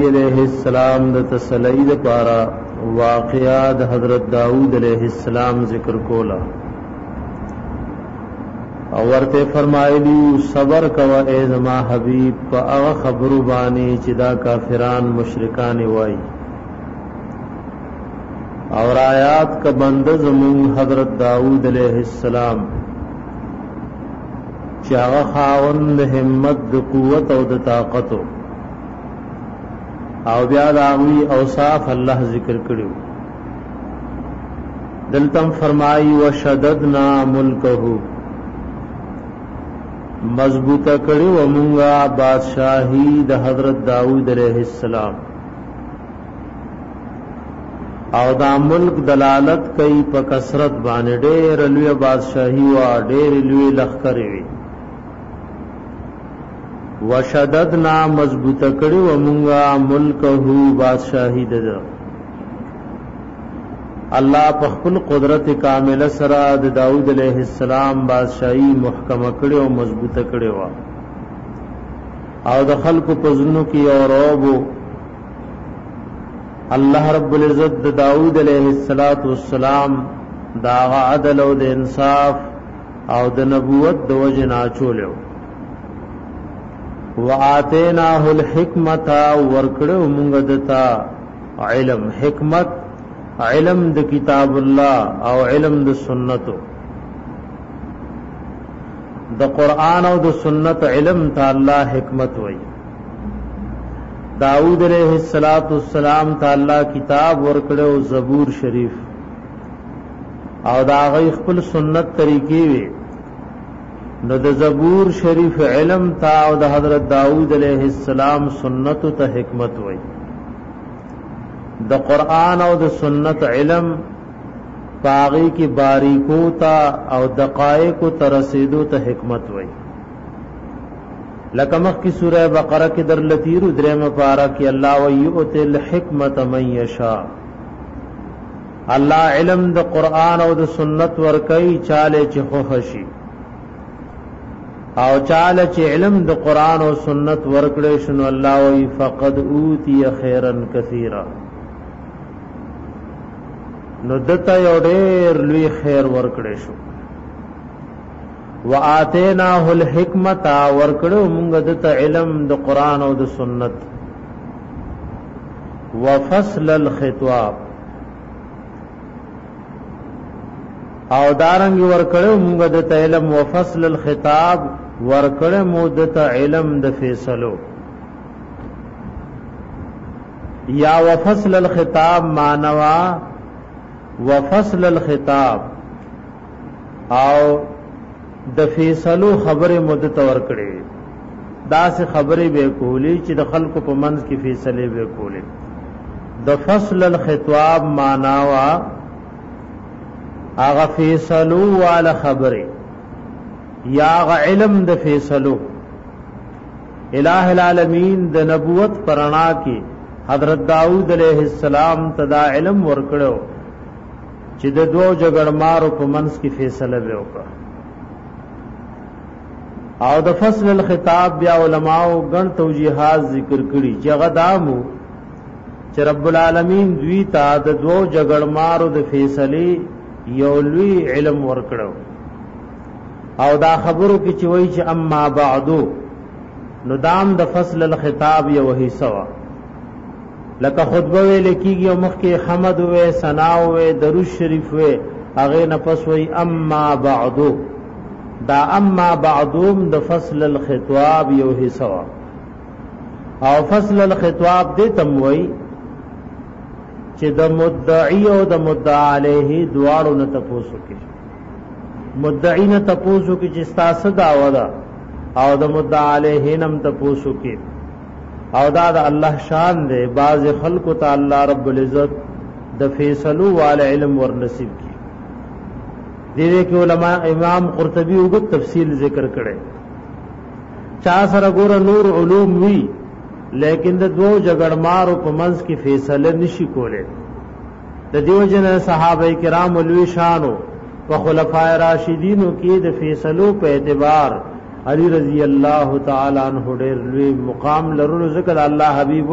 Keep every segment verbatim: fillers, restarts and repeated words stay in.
علیہ السلام د تسلی د پارا واقعات حضرت داؤد علیہ السلام ذکر کولا او ورته فرمایلی صبر کوا اے زما حبیب په هغه خبرو باندې چې دا کافران مشرکان وای اور آیات کا بند زمون حضرت داؤد علیہ السلام چې هغه خاوند همت د قوت او د طاقت او بیا د هغه اوصاف الله ذکر کړو دلتم فرمایي وشددنا ملکه مضبوطه کړي و مونږه بادشاہي د حضرت داؤد علیہ السلام او دا ملک دلالت کوي په کثرت باندې ډېر لوی بادشاہي وا ډېر لوی لخر وي وشددنا مضبوطه کړي و مونږه ملکه بادشاہي ده الله په خپل قدرت کامله سره د داؤد علیہ السلام بادشاہي محکمه کړي او مضبوطه کړي وا او د خلکو په زنو کې او روبو الله رب العزت د داؤد علیہ السلام دا عدل او د انصاف او د نبوت د وجه ناچولیو وآتیناه الحکمت ورکړو مونږ دتا علم حکمت علم د کتاب الله او علم د سنتو د قرآن او د سنت علم ته الله حکمت وای داؤد علیہ السلام ته الله کتاب ورکړو زبور شریف او دا غي خپل سنت طریقې وي نو د زبور شریف علم ته او د حضرت داؤد علیہ السلام سنت ته حکمت وای د قرآن او د سنت علم باغی کی باریکو تا او دقائق ته رسیدو ته حکمت وای لکه مخ کی سورہ بقرہ کې در لتیر دریم پارا کې الله ویؤت الحکمت من یشاء الله علم د قرآن او د سنت ور کوي چاله چې خو خشي او چاله چې علم د قرآن او سنت ورکړې شنو الله وی فقد اوتی خیرا کثیرا نو دته یو ډېر لوی خیر ورکړې شو وآتیناه الحکمت ورکړو موږ دته علم د قرآن او د سنت وفصل الخطاب او دارنګ ورکړو موږ دته علم وفصل الخطاب ورکړو موږ دته علم د فیصلو یا وفصل الخطاب مانوا وفصل الخطاب او د فیصلو خبره مدت ورکړي دا سه خبره به کولی چې د خلکو په منځ کې فیصله به کولی د فصل الخطاب معنا وا هغه فیصلو والا خبره یا هغه علم د فیصلو الہ العالمین د نبوت پرانا کې حضرت داؤد علیہ السلام تدا علم ورکړو چې د دوو جګړمارو په منځ کې فیصله وکړه او د فصل الخطاب بیا علماء غن توجیهات ذکر کړي چې غدامو چې رب العالمین دوی ته د دوو جګړمارو د فیصله یو لوی علم ورکړو او دا خبرو کې چې وایي چې اما بعدو نو دام د فصل الخطاب یو حصہ لکه خطبه ویل کیږي او مخکې حمد وې ثنا وې درود شریف وې هغه نه پس وې اما بعدو دا اما بعدوم د فصل الخطاب یو حصہ او فصل الخطاب دې تم وې چې د مدعی او د مدعا علیه دواړو نه تاسو کې مدعی نه تاسو کې چې تاسو داوا ده او د مدعا علیه نم تاسو کې او دا د الله شان دی باز خلق ته الله رب العزت د فیصلو وال علم ور نصیب کی دې کې علماء امام قرطبی وګ تفصیل ذکر کړي چا سره ګور نور علوم وی لیکن د دوو جګړمارو په منځ کې فیصله نشي کوله د دیو جن صحابه کرام ولوی شانو په خلفای راشدینو کې د فیصلو په اعتبار علی رضی اللہ تعالی عنہ ډېر لوی مقام لرلو ذکر الله حبیب وای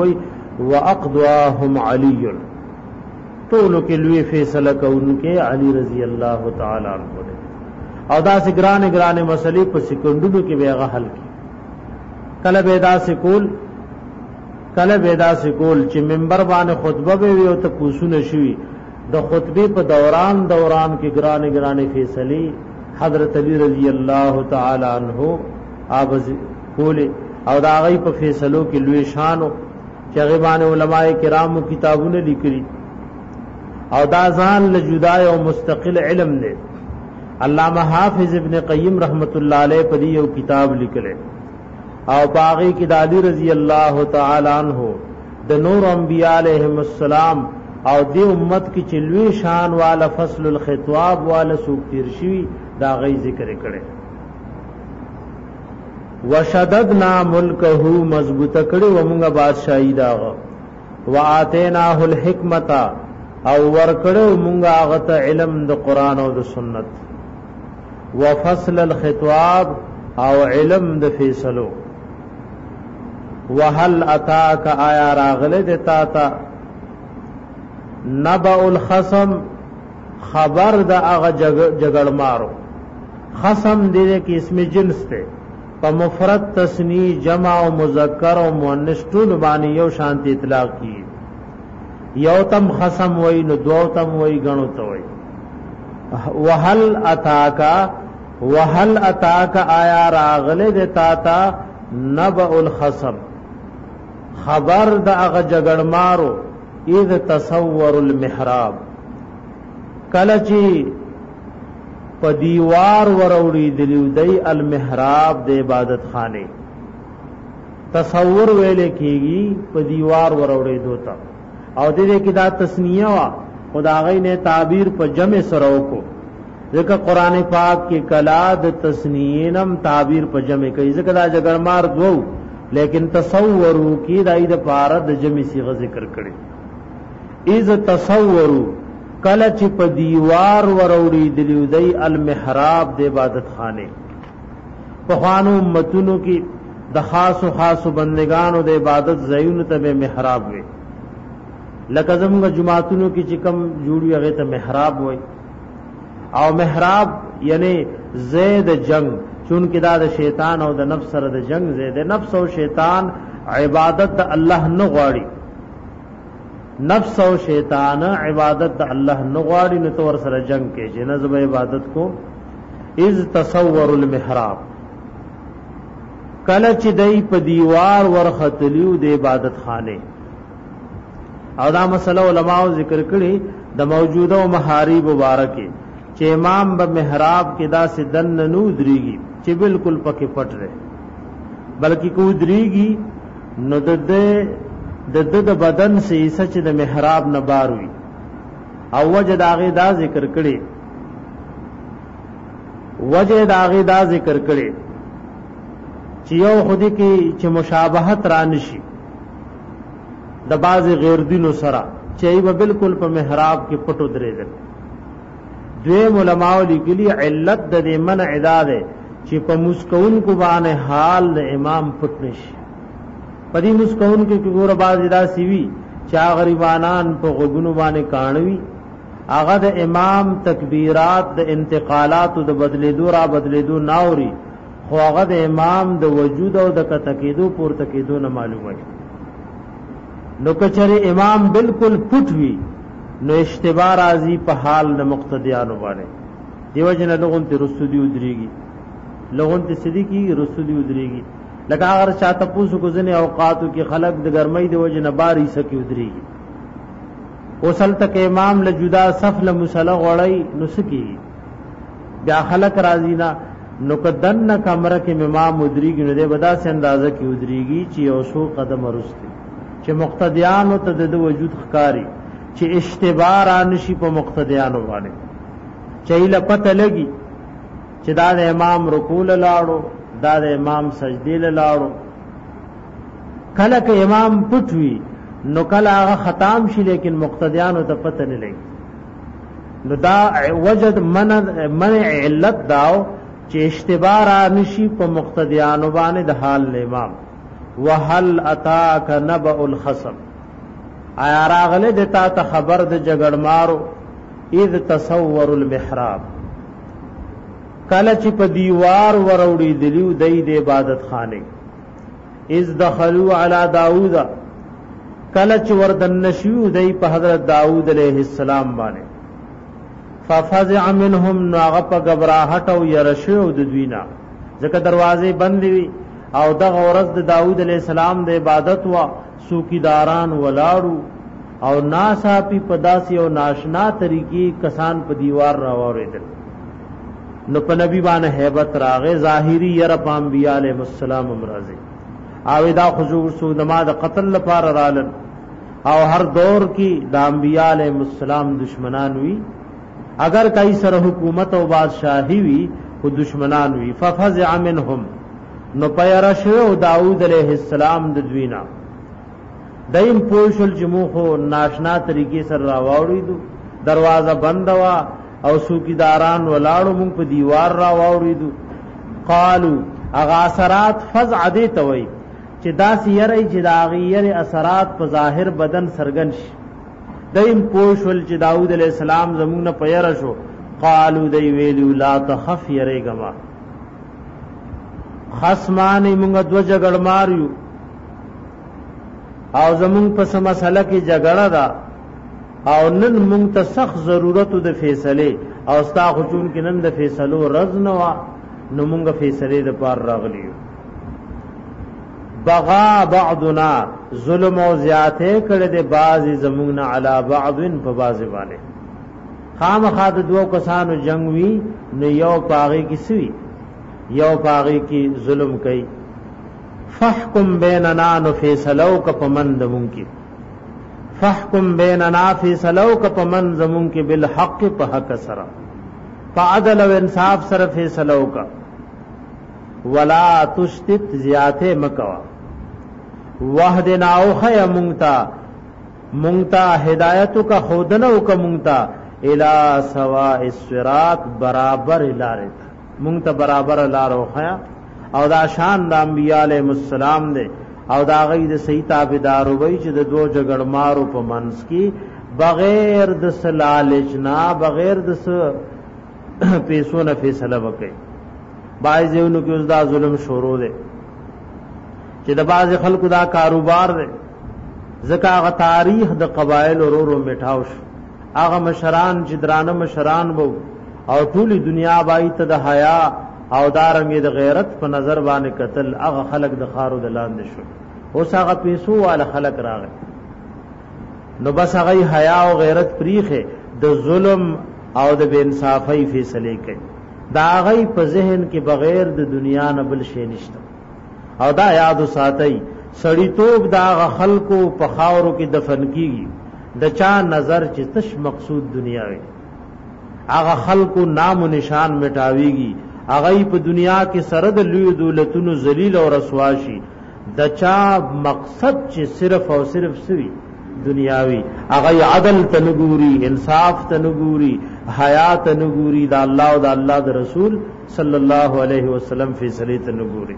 واقضاهم علی ټولو کې لوی فیصله کوونکې علی رضی الله تعالی عنہ او دا سګران ګران مسلې په سکندونو کې به حل کی کله به دا سکول کله به دا سکول چې منبر باندې خطبه به وي او ته پوښتنه شوي د خطبه په دوران دوران کې ګران ګران فیصله حضرت علی رضی الله تعالی عنہ آواز کوله او دا غي په فیصلو کې لوی شان او چې غیبان علماء کرامو کتابونه لیکلي او دا ځان له جدا او مستقل علم دی علامہ حافظ ابن قیم رحمت الله علیه په یو کتاب لیکلی او باغی کی علی رضی اللہ تعالی عنہ د نور انبیاء علیہم السلام او دی امت کی چلوی شان والا فصل الخطاب والا سوک تیرشوی دا غی ذکر کرے وشددنا ملکه مضبوط کړي ومنګه بادشاہی داغه واتیناه الحکمت او ورکړو مونږه هغه ته علم د قران او د سنت وفصل الخطاب او علم د فیصلو وهل اتاک آیا راغله د تا تا نبأ الخصم خبر د هغه جګړ مارو خصم دې کې اسم جنس ته په مفرد تسنی جمع او مذکر او مؤنث ټول باندې یو شانت اطلاق کی یو تم خصم وای نو دو تم وای غنو ته وای وهل اتاکا وهل اتاکا آیا راغله د تا تا نبأ الخصم خبر د هغه جګړ مارو اذ تصور المحراب کله چې په دیوار وروړي دلیو دی المحراب د عبادت خانه تصور ویل کېږي په دیوار وروړي دوتا او دې کې دا تسنیه وا خدای نه تعبیر په جمع سره وکړو ځکه قران پاک کې کلا د تسنیینم تعبیر په جمع کوي ځکه دا جګړمار دوو لیکن تصورو کې دای د پاره د جمع صيغه ذکر کړي اذ تصورو کله چې په دیوار وروړي دلیو دی المحراب د عبادت خانه په خوانو امتونو کې د خاص او خاص بندگانو د عبادت ځایونو ته محراب وي لکه زموږ جماعتونو کې چې کوم جوړي هغه ته محراب وای او محراب یعنی زید جنگ چون کې دا د شیطان او د نفس سره د جنگ زید نفس او شیطان عبادت د الله نه غواړي نفس او شیطان عبادت د الله نه غواړي نو تور سره جنگ کې چې نظم عبادت کو اذ تصور المحراب کله چې دای په دیوار ورختلیو د عبادت خانه او دا مسله علماء ذکر کړي د موجوده او محارب مبارکه چې امام به محراب کې دا سدن نو دريږي چې بالکل پکې پټ رہے بلکې کو دريږي نو د د د بدن سے سچ د محراب نه بار وي او وجه داغه دا ذکر کړي وجه داغه دا ذکر کړي چې یو خودي کې چې مشابهت را نشي د باز غیر دینو سره چې به بالکل په محراب کې پټو درېدل دوی علماء لیکلي علت د منع اعداد چې په مسکون کو باندې حال د امام پټ نشي پدې مسکون کې ګوره باز ادا سی وی چا غریبانان په غوګونو باندې کانوي هغه د امام تکبیرات د انتقالات او د بدلیدو را بدلیدو ناوري خو هغه د امام د وجود او د کتکیدو پورته کېدو نه معلومه نو کچره امام بالکل پټ وی نو اشتباه راځي په حال د مقتدیانو باندې دیو جن لغون ته رسودی ودريږي لغون ته صدیقی رسودی ودريږي لکه اگر چاته پوسو کو ځنه اوقاتو کې خلق د ګرمۍ د وجه نه باري سکی ودريږي وصل تک امام له جدا صف له مصلی غړی نو سکی بیا خلق راځي نا نو کدن کمره کې امام ودريږي نو د بدا سي اندازه کې ودريږي چې او شو قدم ورسته چې مقتدیانو ته د وجود ښکاری چې اشتباه را نشي په مقتدیانو باندې چېله پته لګي چې دا د امام رکوع لاړو دا د امام سجدي لاړو کله کې امام پټوي نو کله هغه ختم شي لیکن مقتدیانو ته پته نه لګي نو دا وجد من منع علت داو چې اشتباه را نشي په مقتدیانو باندې د حال امام وهل اتاک نبأ الخصم آیا راغله دتا ته خبر د جګړمارو اذ تصور المحراب کله چې په دیوار وروړي دلیو د عبادت خانه اذ دخلوا علی داوود کله چې وردن نشو دای په حضرت داوود علیہ السلام باندې ففزع منهم ناغه غبراهټ او يرشو د دوینا ځکه دروازې بند وي او دغه ورځ د داوود علیہ السلام د عبادت وا سوکیداران ولاړو او ناصافي پداسي او ناشنا طریقې کسان په دیوار راوړل نو په نبی باندې hebat راغه ظاهری ير پام بیا علیہ السلام امرازه او دا حضور سو دما د قتل لپاره رالل او هر دور کې د انبیاء علیہ السلام دشمنان وی اگر کای سره حکومت او بادشاہی وی خو دشمنان وی ففزع منهم نو پیرشو داوود علیہ السلام د دوینا دیم پوشل جموخو ناشنا طریقې سره راوړی دو دروازه بند وا او سوکیداران ولاړو مونږ په دیوار راوړی دو قالو اغا اثرات فزع دی توي چې داس یری چې داغیر اثرات په ظاهر بدن سرګن شي دیم پوشل چې داوود علیہ السلام زمونږ نه پیر شو قالو دی ویلو لا تخف یریګما خصمان موږ دو جګړ ماریو او زمونږ په سم مسله کې جګړه ده او نن موږ ته سخت ضرورت د فیصله او ستا خچون کې نن د فیصلو رز نه وا نو موږ فیصله د پار راغلیو بغا بعضنا ظلم او زیاته کړه د بعضی زمونږ علی بعضن په بعضی باندې خامخا د دوه کسانو جنگ وی نو یو پاغي کی سوی یو پاغي کی ظلم کوي فحکم بیننا نو فیصلو ک پمند مونږ فحکم بیننا فیصلو ک پمند زمونږ بالحق په حق سره فعدل و انصاف سره فیصلو ک ولا تشتت زیاته مکوا وحدنا او خی مونتا مونتا ہدایتو کا خودنو کا مونتا الى سواء الصراط برابر لارتا مونتا برابر لارو خیا او دا شان دا انبیاء علیہ السلام دے او دا غی دا صحیح تابدارو بی چی دا دو جگڑ مارو پا منس کی بغیر دس لالچنا بغیر دس پیسو نا فیصلہ بکی باعث دیونو کی اس دا ظلم شروع دے چې د باز خلکو دا کاروبار دی ځکه هغه تاریخ د قبایل ورورو میټاو شو هغه مشران چې درانه مشران وو او ټولي دنیا بای ته د حیا او دارنګ د غیرت په نظر باندې قتل هغه خلک د خارو د لاندې شو اوس هغه پیسو وال خلک راغی نو بس هغه حیا او غیرت پریخه د ظلم او د بے انصافی فیصله کوي دا هغه په ذهن کې بغیر د دنیا نه بل شی نشته او دا یاد ساتي سړی توب دا خلکو په خاورو کې دفن کیږي د چا نظر چې تش مقصود دنیا وي هغه خلکو نام او نشان مټاويږي هغه په دنیا کې سره د لوی دولتونو ذلیل او رسوا شي د چا مقصد چې صرف او صرف سوي دنیاوی هغه عدل تنګوري انصاف تنګوري حیا تنګوري دا الله او دا الله د رسول صلی الله علیه وسلم فیصله تنګوري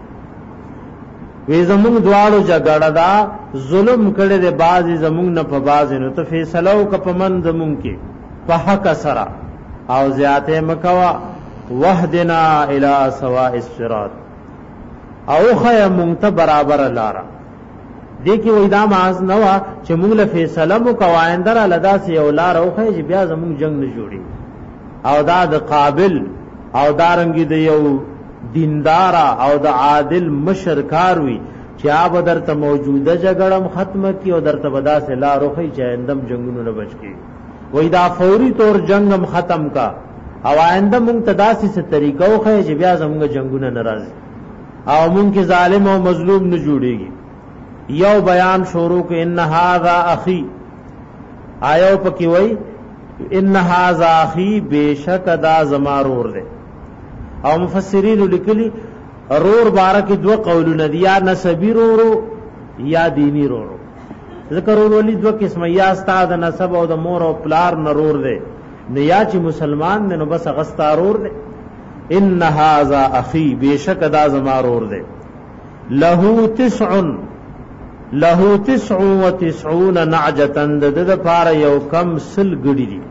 وی زمونږ دواړو جګړه دا ظلم کړي د بعضی زمونږ نه په بعضی نو ته فیصلو ک پمن زمونږ کې په حق سره او زیاته مکوا وحدنا الی سواء الصراط او خیا مونږ ته برابر لارا دې کې وې دا ماز نو چې مونږ له فیصله مو کوایندر لدا سی او لار او خې بیا زمونږ جنگ نه جوړي او دا د قابل او دارنګي د یو دیندارا او د عادل مشرکار وی چې آب درته موجوده جګړم ختمه کی او درته ودا سے لا روخی چاندم جنگونو نه بچ کی وای دا فوری طور جنگم ختم کا او آینده مونږ تداسي څه طریقو خو چې بیا زموږ جنگونه ناراض او مونږ کې ظالم او مظلوم نه جوړيږي یو بیان شروع ک ان هاذا اخی آیو پکې وای ان هاذا اخی بیشک دا زمارور دے او مفسرین لیکلی رور بارک دو قولونه دی یا نسبی رورو یا دینی رورو ذکر ولی دو قسم یا استاد نسب او د مور او پلار نرور دے نیا چې مسلمان نے نو بس غستارور دے ان هاذا اخی بیشک دا زمارور دے له تسع له تسع و تسعون نعجة د د پار یو کم سل ګډی دي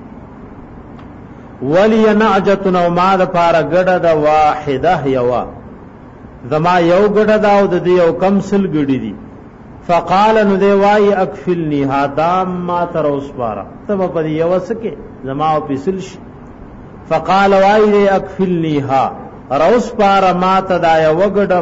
ولی نعجة نو ما د پار ګډه د واحده یوا زما یو ګډه دا او د یو کم سل ګډی دي فقال نو دی وای اکفلنی هادام ما تر اوس پارا تب په یو سکه زما او پسل شي فقال وای دی اکفلنی ها روس پارا ما تدا یو ګډم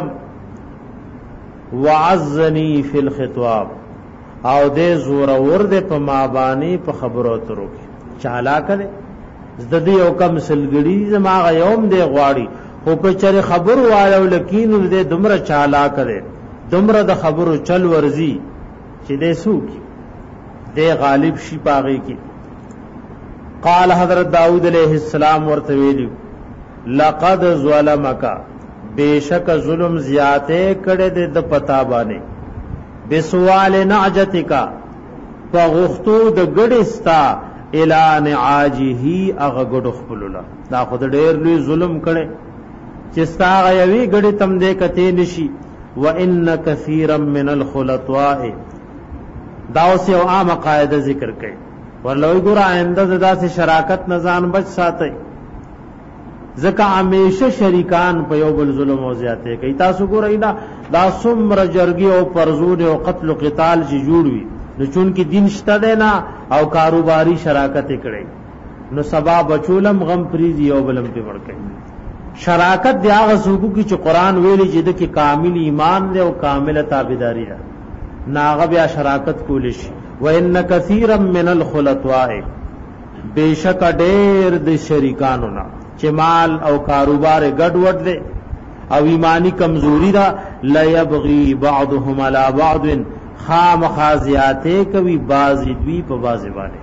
وعزنی فی الخطاب او دې زور اور دې په ما باندې په خبرو ترو کې چالا کړي زدی او کم سلګړي زما غيوم دې غواړي خو په چر خبر والو لکین دې دمر چالا کړي دمر د خبرو چل ورزي چې دې سوکي دې غالب شي پاغي کې قال حضرت داؤد علیہ السلام ورته ویلو لقد ظلمک بیشک ظلم زیاته کړه د پتا باندې بسوال نعجتکا فغختو د ګډستا اعلان عاجه اغه ګډ خپلولا دا خود ډېر لوی ظلم کړي چې ستا غوي ګډ تم دې کته نشي وان کثیرا من الخلطاء دا اوس یو عام قاعده ذکر کړي ورلوی ګور آینده داسې شراکت نزان بچ ساتي زکه همیشه شریکان په یو بل ظلم او زیاته کوي تاسو ګورئ دا دا څومره جرګي او پرزور او قتل او قتال چې جوړوي نو چون کې دین شته دی نه او کاروباری شراکت کړي نو سبا بچولم غم پریزي او بلم په ورکړي شراکت دی هغه سوګو کې چې قران ویلي چې د کې کامل ایمان دی او کامله تابعداري ده ناغه بیا شراکت کول شي وان کثیرا من الخلطاء بیشک ډېر د شریکانو نه چې مال او کاروبار ګډ وډ دي او ایمانی کمزوری دا لا یبغي بعضهم على بعض خامخازیاته کوي باز دوی په باز باندې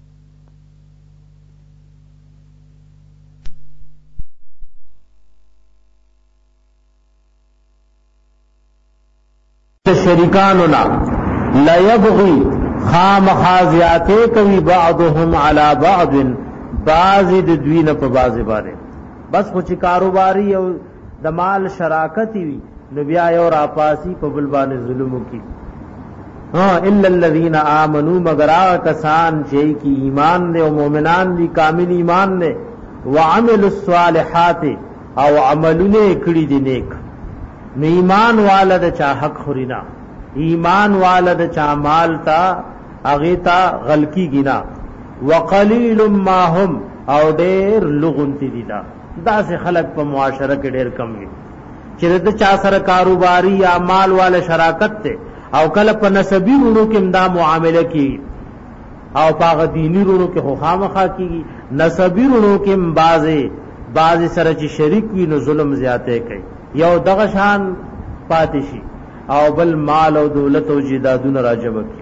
شریکانو لا لا یبغي خامخازیاته کوي بعضهم على بعض بازی د دوی نه په بازی باندې بس خو چې کاروباری او د مال شراکت وي نو بیا یو را پاسی په بل باندې ظلم وکي ها الا الذين امنوا مگر هغه کسان چې کی ایمان دي او مؤمنان دي کامل ایمان دي وعملوا الصالحات او عملونه کړي دي نیک نو ایمان والد چا حق خورینا ایمان والد چا مال تا اغه تا غلکی گنا وقلیل ما هم او ډېر لغونتی دي دا داسې خلق په معاشره کې ډېر کم دي چې د چا سره کاروباری یا مال والا شراکت ته او کله په نسبی ورونو کې امدا معامله کی او په دینی ورونو کې خو خامخا کیږي نسبی ورونو کې بازه بازه سره چې شریک وي نو ظلم زیاته کوي یو دغه شان پاتشي او بل مال او دولت او جیدادونه راجب کی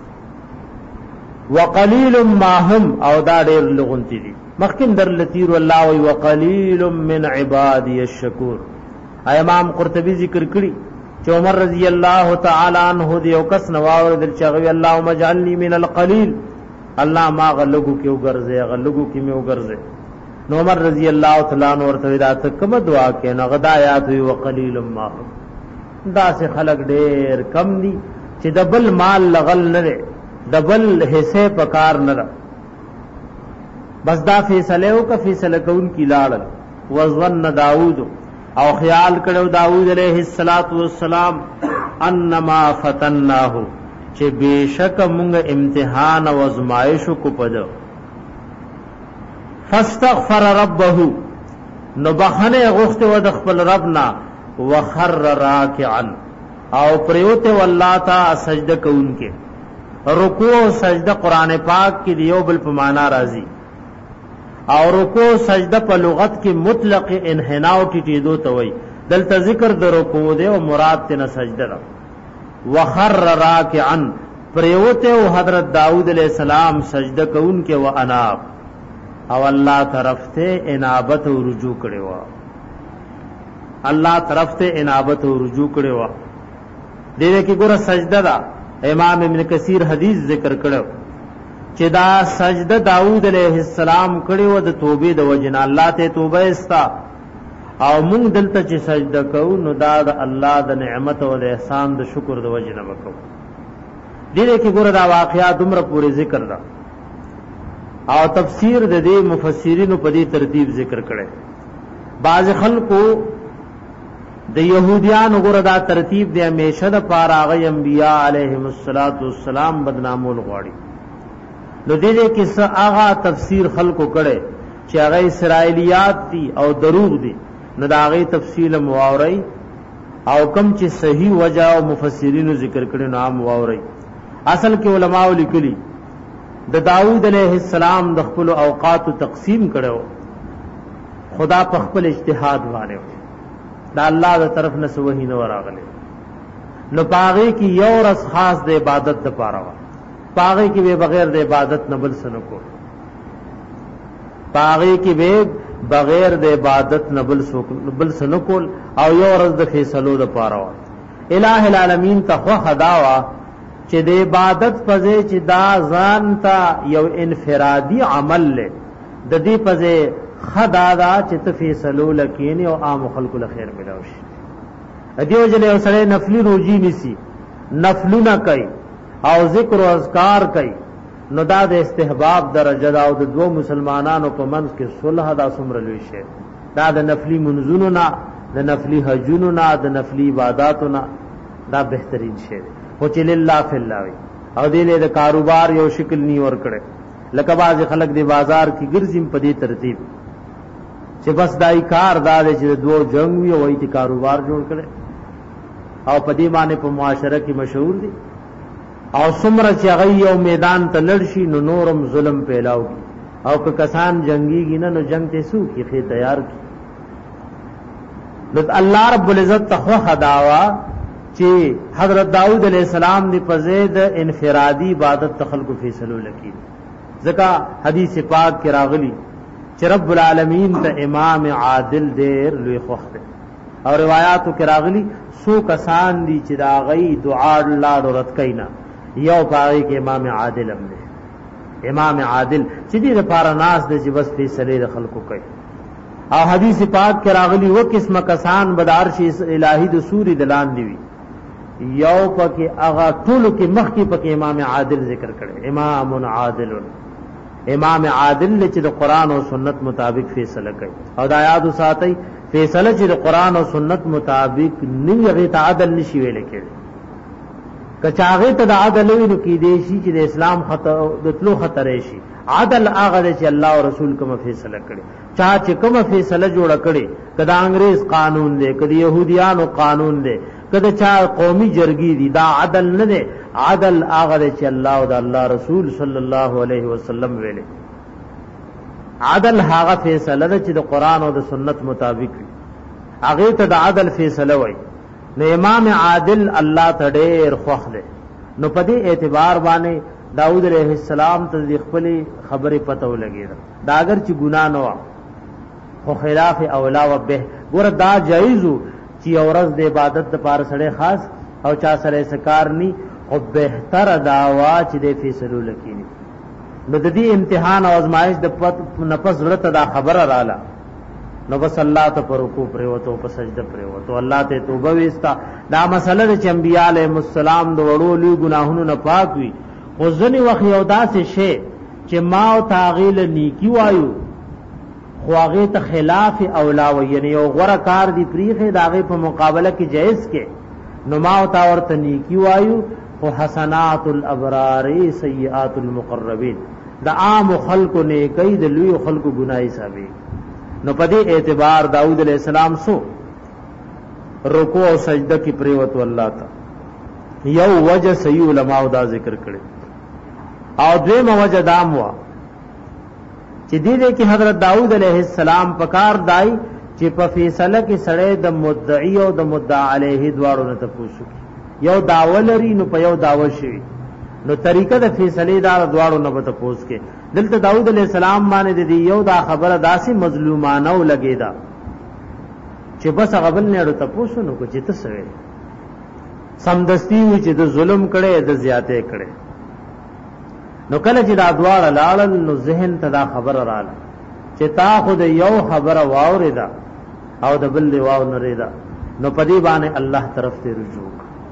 وقلیل ما هم او دا ډېر لغونتی دي مخکې در لتیر الله وی وقلیل من عبادی الشکور امام قرطبی ذکر کړي چې عمر رضی الله تعالی عنہ دی او کس نواور دل چغوی اللهم اجعلنی من القلیل الله ما غلغو کې وګرځي غلغو کې مې وګرځي نو عمر رضی الله تعالی عنہ ورته دا کوم دعا کې نو غدايات وی وقلیل ما دا سه خلق ډېر کم دي چې د بل مال لغل نه دبل حصے پکار نہ بس دا فیصله او کا فیصله کون کی لاړل وزن داوود او خیال کړو داوود علیہ الصلات والسلام انما فتناه چې بشک موږ امتحان او ازمائش کو پدو فاستغفر ربه نو بخنه غخت و د خپل ربنا وخر راکعا او پریوته والله تا سجده کوونکې رکوع او سجده قران پاک کې دیو بل په معنا راځي او رکوع سجده په لغت کې مطلق انحناء او ټیټېدو ته وایي دلته ذکر د رکوع دی او مراد ته سجده ده وخر راکعا پریوته او حضرت داؤد علیہ السلام سجده کوون کې و اناب او الله طرف ته انابت او رجوع کړي وا الله طرف ته انابت او رجوع کړي وا دغه کې ګوره سجده ده امام ابن کثیر حدیث ذکر کړو چې دا سجده داؤد علیہ السلام کړي و د توبې د وجنا الله ته توبه استا او مونږ دلته چې سجده کوو نو دا د الله د نعمت او د احسان د شکر د وجه نه وکړو. دې کې ګوره دا واقعیا دومره پورې ذکر دا او تفسیر د دې مفسرینو په دې ترتیب ذکر کړي. بعض خلکو د يهوديانو ګوره دا ترتیب دی همیشه د پاره هغه انبیاء علیهم السلام بدنامول غواړي. نو دې کې څه هغه تفسیر خلکو کړي چې هغه اسرائیلیات دي او دروغ دي، نو دا هغه تفصیل مواوري او کم چې صحیح وجه او مفسرینو ذکر کړي نام مواوري. اصل کې علماء لیکلي د داوود علیہ السلام د خپل اوقات تقسیم کړو، خدا په خپل اجتهاد باندې دا الله د طرف نه سوهي نه راغله. نو پاغه کې یو ورځ خاص د عبادت لپاره و، پاغه کې به بغیر د عبادت نه بل څه نه کو، پاغه کې به بغیر د عبادت نه بل څه بل څه نه کول، او یو ورځ د فیصلو لپاره و. الٰه العالمین ته خو خداوا چې د عبادت پځې چې دا ځان ته یو انفرادي عمل له د دې پځې خدا دا چې ته فیصلو لکینی او عام خلکو له خیر ملاوي شي. دیو جله سره نفلی روزي نسی، نفلونه کوي او ذکر او اذکار کوي، نو دا د استحباب درجه دا او د دوه مسلمانانو په منځ کې صلح دا څومره لوي شي. دا د نفلی منځونو نه، د نفلی حجونو نه، د نفلی عبادتونو نه دا بهترین شی دی. خو چې لله فی الله وي او دې له کاروبار یو شکل نی ور کړي، لکه باز خلک دی بازار کې ګرځیم په دې ترتیب چې بس دای کار دا چې دوه جنگ وي او ایت کاروبار جوړ کړي او په دې باندې په معاشره کې مشهور دي. او څومره چې هغه یو میدان ته لړ شي نو نورم ظلم پیلاو کی، او که کسان جنگیږي نه نو جنگ ته سو کی خې تیار کی. نو الله رب العزت تخو خداوا چې حضرت داؤد علیہ السلام دی په زید انفرادی عبادت تخلق فیصلو لکی. ځکه حدیث پاک کې راغلی چې رب العالمین ته امام عادل دیر لوی خوخت، او روایاتو کې راغلی سو کسان دي چې دا غي دعا الله رد کینا، یو پاره کې امام عادل هم دی. امام عادل چې دې لپاره ناس دي چې بس فیصله د خلکو کوي. او حدیث پاک کې راغلی و قسمه کسان بدار شي الہی د سوري دلان دی، یو پکې هغه ټولو کې مخ کې پکې امام عادل ذکر کړي. امام عادل، امام عادل چې د قران او سنت مطابق فیصله کوي. او دا یاد وساتئ فیصله چې د قران او سنت مطابق نه هغه ته عدل نشي ویل کېږي. کچاغه ته د عدل وینو کې دی شي چې د اسلام خطر د تلو خطر شي. عدل هغه چې الله او رسول کوم فیصله کړي، چا چې کوم فیصله جوړ کړي، کدا انګريز قانون دی، کدا يهوديانو قانون دی، کدا چا قومي جرګي دي، دا عدل نه دی. عدل هغه چې الله او د الله رسول صلی الله علیه وسلم ویلي. عدل هغه فیصله ده چې د قران او د سنت مطابق وي، هغه ته د عدل فیصله وایي. نو امام عادل الله ته ډېر خوښ دی. نو په دې اعتبار باندې داؤد علیہ السلام ته خپل خبره پته ولګی دا اگر چې ګناه نه و خو خلاف اولا و به ګور دا جایزو چې اورز د عبادت لپاره سره خاص او چا سره سکار ني، او بهتر داوا چې د فیصلو لکینی. نو د دې امتحان او ازمایش د نفس ورته دا خبره رااله، نو بس الله ته پر رکوع پر وته په سجده پر وته الله ته توبه وستا. دا مسله چې انبیاء علیهم السلام د وړو لوی ګناهونو نه پاک وي، خو ځنی وخت یو داسې شی چې ما او تاغیل نیکی وایو خو هغه ته خلاف اولا و، یعنی یو غوړه کار دی پریخه داغه په مقابله کې جائز کې، نو ما او تا ورته نیکی وایو خو حسنات الابرار سیئات المقربین، د عام خلقو نیکی د لوی خلقو ګناہی حسابي. نو په دې اعتبار داؤد علیہ السلام سو رکوع او سجده کې پریوتو الله ته. یو وجه صحیح علماء دا ذکر کړي، او دویمه وجه دام وا چې دې دې کې حضرت داؤد علیہ السلام پکار دای چې په فیصله کې سړی د مدعی او د مدعا علیه دواړو نه تپوسو، یو داول لري نو په یو داول شي، نو طریقه د فیصله دار دواړو نه به تپوس کې. دلته داؤد علیہ السلام باندې د یو دا خبره داسې مظلومانه ولګیدا چې بس غبل نه ورته تپوسو نو کو چې تاسو سمدستی وي چې د ظلم کړي د زیاته کړي. نو کله چې دا دواړه لاړل نو ذهن ته دا خبره رااله چې تا خود یو خبره واورېدا او د بل لواو نریدا نو پدی باندې الله طرف ته رجوع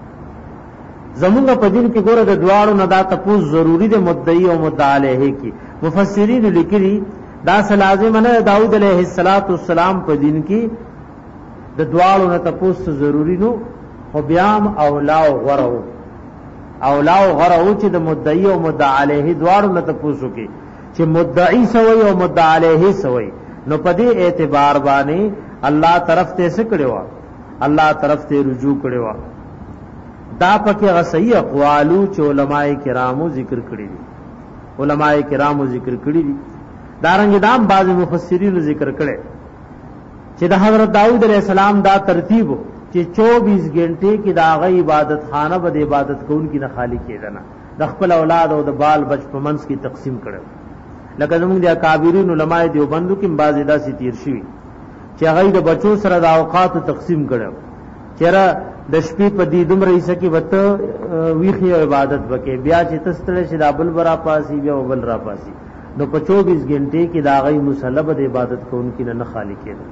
زمونږ په دین کې ګوره د دواړو نه دا تپوس ضروری دی مدعی او مدعا علیه کی مفسرین لیکلي دا لازم نه داؤد علیه السلام په دین کې د دواړو نه تپوس ضروری نو خو بیا اولا او غرو اولا او غرو چې د مدعی او مدعا علیه دواړو نه تپوسو کې چې مدعی سوی او مدعا علیه سوی نو په دې اعتبار باندې الله طرف ته څه کړو الله طرف ته رجوع کړو دا پکې غصی اقوالو چې علماء کرامو ذکر کړی دي علماء کرامو ذکر کړی دي دارنګ دام بعض مفسرین ذکر کړي چې د حضرت داؤد علیہ السلام دا ترتیب چې چوبیس غنټه کې دا غي عبادت خانه به عبادت کوونکی نه خالی کېدنه د خپل اولاد او د بال بچ په منځ کې تقسیم کړو لکه زموږ د اکابرین علماء دیوبندو کې بعض داسې تیر شوی چې هغه د بچو سره د اوقات تقسیم کړو چیرې د شپې په دې دومره حصہ کې وته ویخي عبادت وکي بیا چې تستړی شي د بل برا پاسي بیا بل را پاسي نو په چوبیس غنټه کې دا غي مصلب د عبادت کوونکی نه خالی کېدل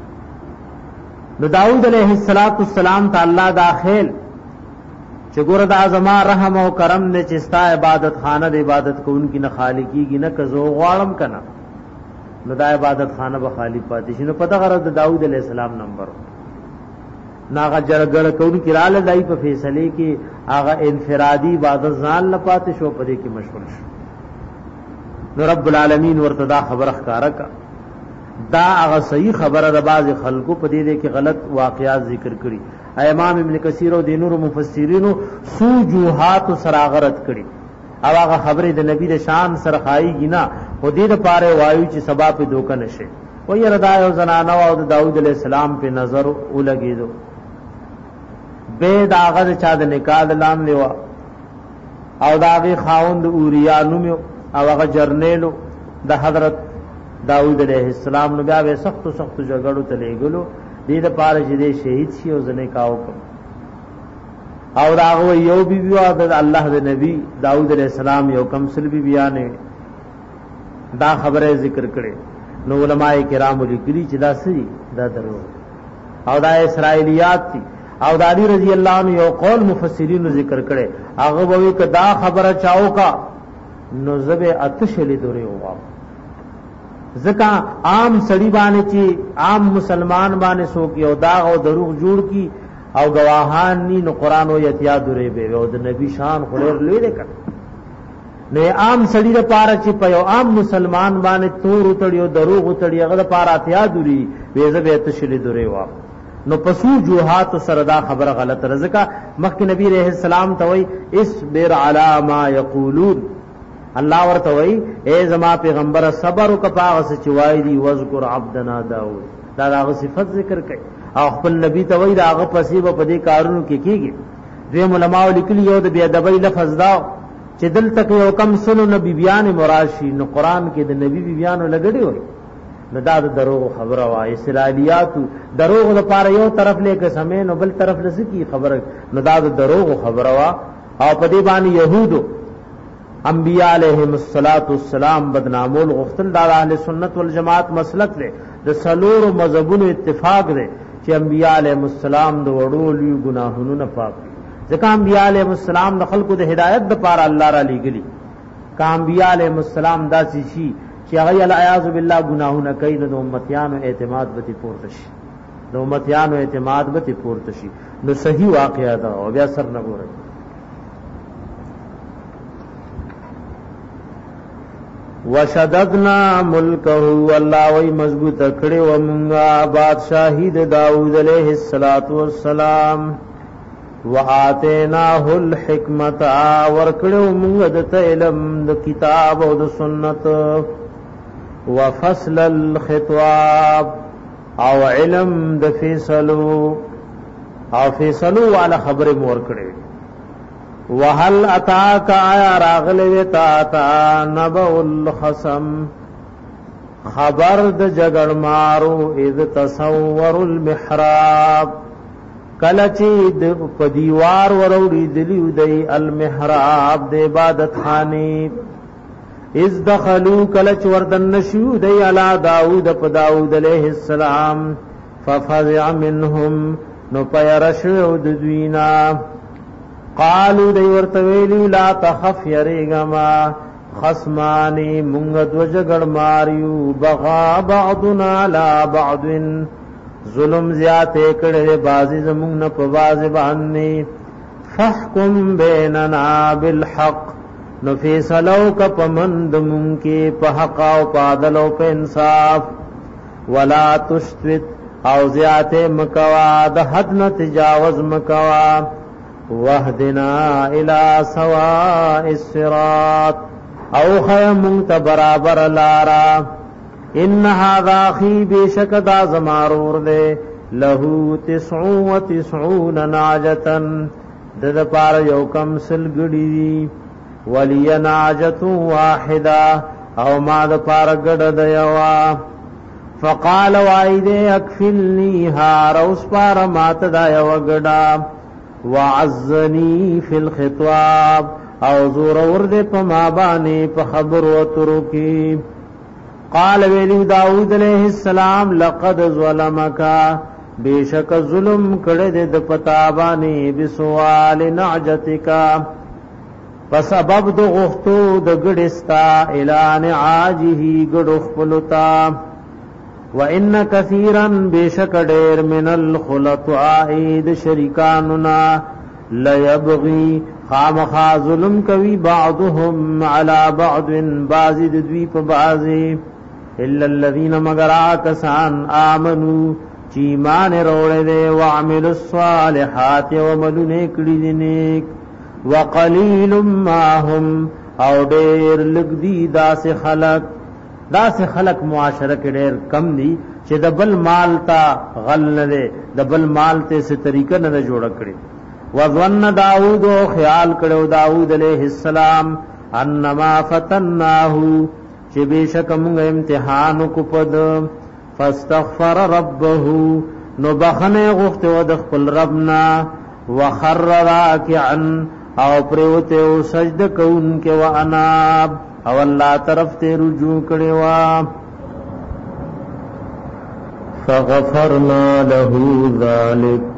نو داؤد علیہ السلام تعالی داخل چې ګور د اعظم رحم او کرم نه چستا عبادت خانه د عبادت کوونکی نه خالی کیږي نه کزو غواړم کنه نو دا عبادت خانه به خالی پاتې شي نو پتہ غره د داؤد علیہ السلام نمبر ناغه جرګړ کون کراله دای په فیصله کې هغه انفرادی عبادت ځان لپاره شو پدې کې مشغول شو نو رب العالمین ورتدا خبره ښکارا کا دا هغه صحیح خبره د باز خلکو په دې کې غلط واقعات ذکر کړي امام ابن کثیر او د نور مفسرینو سوجوحات سراغرت کړي او هغه خبره د نبی د شان سره خایي نه خو دې لپاره وایو چې سبا په دوکه نشي و یې ردای او زنانه او د داؤد علیہ السلام په نظر ولګیدو به داغه چا د نکاح لام لیوا او داغه خاوند اوریا نوم او هغه جرنیلو د حضرت داؤد علیہ السلام نو بیا به سخت سخت جګړو ته لګلو دې د پاره چې دې شهید شي او ځنه کاو او داغه یو بی بی او د الله د نبی داؤد علیہ السلام یو کم سل بی بیانې دا خبره ذکر کړي نو علماء کرام لیکلي چې دا سړي دا درو او دا اسرائیلیات دي او د علی رضی الله عنه یو قول مفسرین ذکر کړي هغه وایي ک دا خبره چاو کا نو زبه اتشلی دوره ووا ځکه عام سړي باندې چې عام مسلمان باندې سو کې او دا او دروغ جوړ کی او گواهان ني نو قران او یتیا دوره به او د نبی شان خلیر لوي ده نه عام سړي لپاره چې په یو عام مسلمان باندې تور وتړیو دروغ وتړی هغه لپاره اتیا دوری به زبه اتشلی دوره ووا نو پسو جوحات سره دا خبره غلط رزقا مخکې نبی رحم السلام ته وای اصبر علی ما یقولون الله ورته وای اے زما پیغمبر صبر وکپا غس چوای دی وذکر عبدنا داؤد دا هغه صفت ذکر کړي او خپل نبی ته وای دا هغه پسیب په دې کارونو کې کیږي دوی علماء لیکلی یو د بی ادبی لفظ دا چې دل تک یو کم سنو نبی بیان مراشی نو قران کې د نبی بیانو لګړي وای نو دا د دروغ خبره وای اسرائیلیات دروغ د پاره یو طرف لیکه سمې نو بل طرف لسکی خبره نو دا د دروغ خبره وا او په دې باندې يهودو انبیاء علیهم الصلاۃ والسلام بدنامول غفتل د اهل سنت والجماعت مسلک له د سلور مذهبونو اتفاق دی چې انبیاء علیهم السلام د وړو لوی ګناهونو نه پاک دي ځکه انبیاء علیهم السلام د خلقو د هدایت د پاره الله را لېګلی کا انبیاء علیهم السلام داسې شي چې هغه الیاذ بالله گناهونه کوي د امتیانو اعتماد به پورته شي د امتیانو اعتماد به پورته شي نو صحیح واقعا ده او بیا سر نه ګورئ وشددنا ملکه والله وی مضبوط کړي و مونږه بادشاہی د داؤد علیہ الصلات والسلام وآتیناه الحکمت ورکړو مونږ د علم د کتاب او د سنت وفصل الخطاب او علم د فیصلو او فیصلو والا خبر مور کړي وهل اتاک آیا راغله تا تا نبأ الخصم خبر د جګړ مارو اذ تصور المحراب کله چې د پدیوار وروړي دلی ودی المحراب د عبادت خانه اذ دخلوا کله چې وردن نشو دی علی داوود په داوود علیہ السلام ففزع منهم نو پیرشو ددوینا قالو دی ورتویلی لا تخف یریگما خصمانی منگد و جگڑ ماریو بغا بعضنا لا بعض ظلم زیاتے کڑے بازی زمون نپ بازی باننی فحکم بیننا بالحق نفیسلو کپ مند منکی پا حقا و پادلو پا انصاف ولا تشتوت او زیاتے مکوا دحدن تجاوز مکوا وحدنا الى سواء الصراط او خیمونت برابر لارا ان هذا خی بیشک دا زمارور دے لہو تسعو و تسعون ناجتن دد پار یو کم سلگڑی دی ولی ناجت واحدا او ما د پار گڑ دیوا فقال وائدے اکفلنی ها روس پار مات دا یو گڑا وعزنی فی الخطواب او زور ورد پا مابانی پا خبر و ترکی قال ویلی داود علیہ السلام لقد ظلمکا بیشک ظلم کڑے دے د پتابانی بسوال نعجتکا فسبب دو غفتو د گڑستا الان عاجہی گڑ خپلتا وَإِنَّ كَثِيرًا بِشَكَ دَيْرْ مِنَ الْخُلَطَاءِ د شریکاننا لَيَبْغِي خامخا ظلم کوي بعضهم على بعض بعض دوی په بعض الا الذين مگر آکسان آمنوا چې ایمان وروړي دي وعملوا الصالحات وعملوا کړي دي نیک وقليل ما هم او ډېر لږ دي داسې خلق داسې خلق معاشره کې ډېر کم دي چې د بل مال تا غل نه دي د بل مال ته څه طریقه نه جوړ کړي وظن داود او خیال کړو داود علیہ السلام انما فتناه چې بشک موږ امتحان کو پد فاستغفر ربه نو بخنه غفت و د خپل ربنا وخر راکعا او پروته او سجده کون کې وانا او الله طرف ته رجوع کړي وا فغفرنا له ذلك